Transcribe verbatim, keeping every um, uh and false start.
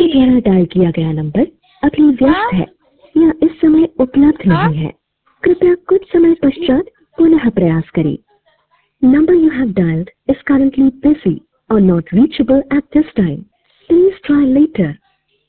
द्वारा डायल किया गया नंबर अभी व्यस्त है या इस समय उपलब्ध नहीं है। कृपया कुछ समय पश्चात पुनः प्रयास करें। Number you have dialed is currently busy or not reachable at this time. Please try later.